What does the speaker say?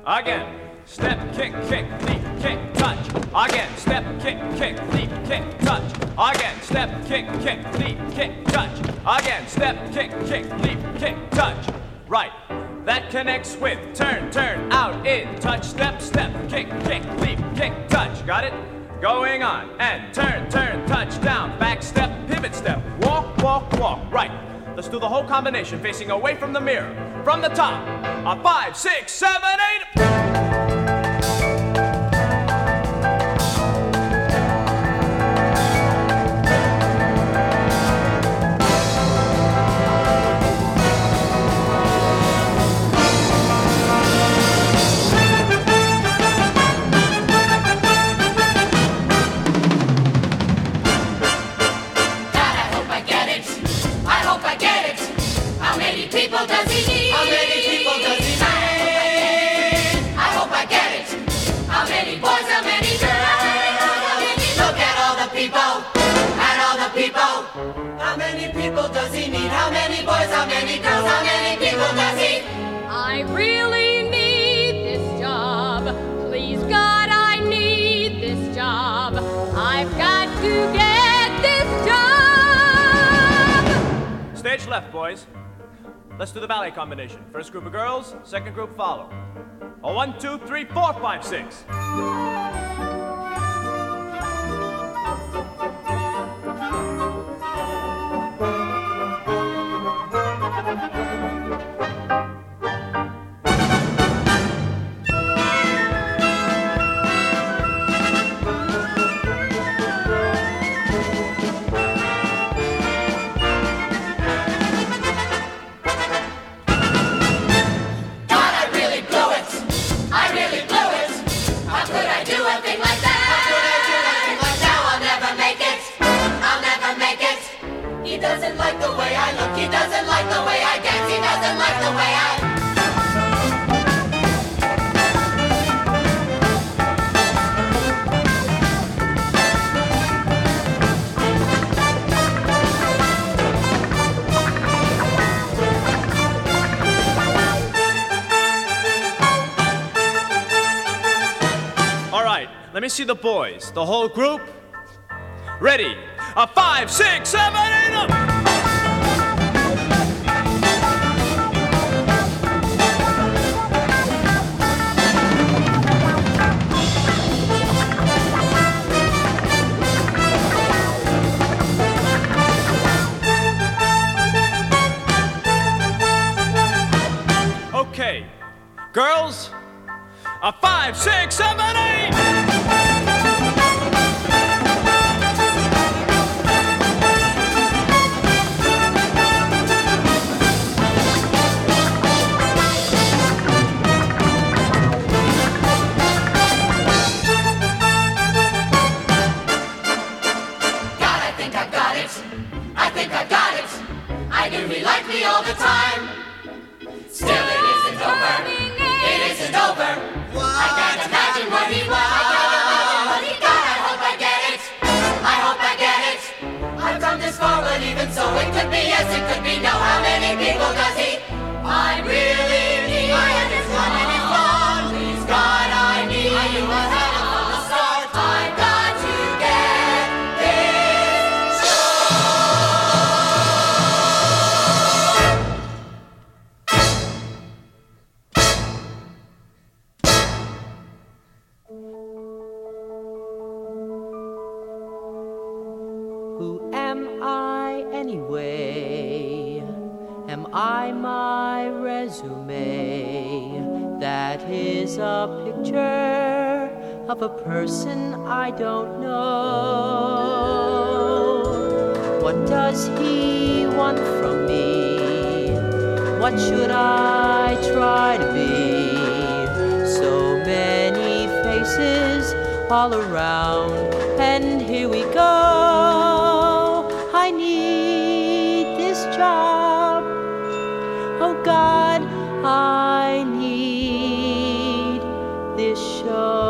Again. Step, kick, kick, leap, kick, touch. Again. Step, kick, kick, leap, kick, touch. Again. Step, kick, kick, leap, kick, touch. Again. Step, kick, kick, leap, kick, touch. Right. That connects with turn, turn, out, in, touch, step, step, kick, kick, leap, kick, touch. Got it? Going on. And turn, turn, touch, down, back step, pivot step. Walk, walk, walk. Right. Let's do the whole combination facing away from the mirror. From the top. A 5, 6, 7, 8. People does he need? How many people does he need? I hope I get it. How many boys, how many girls? Look at all the people, at all the people. How many people does he need? How many boys, how many girls? How many people does he? I really need this job. Please God, I need this job. I've got to get this job. Stage left, boys. Let's do the ballet combination. First group of girls, second group follow. A 1, 2, 3, 4, 5, 6. He doesn't like the way I look, he doesn't like the way I dance, he doesn't like the way I... All right, let me see the boys. The whole group. Ready. A 5, 6, 7, 8, up. Okay, girls. A 5, 6, 7, 8. I knew he liked me all the time. Still it isn't over. It isn't over. I can't imagine what he was. God, I hope I get it. I hope I get it. I've come this far, but even so, it could be yes, it could be no. How many people does he? I really need. I understand it is wrong. Please, God, I need. I knew I had it from the start. I've got to get this Who am I anyway? Am I my resume? That is a picture of a person I don't know. What does he want from me? What should I try to be? So many faces all around, and here we go. I need this job. Oh God, I need this show.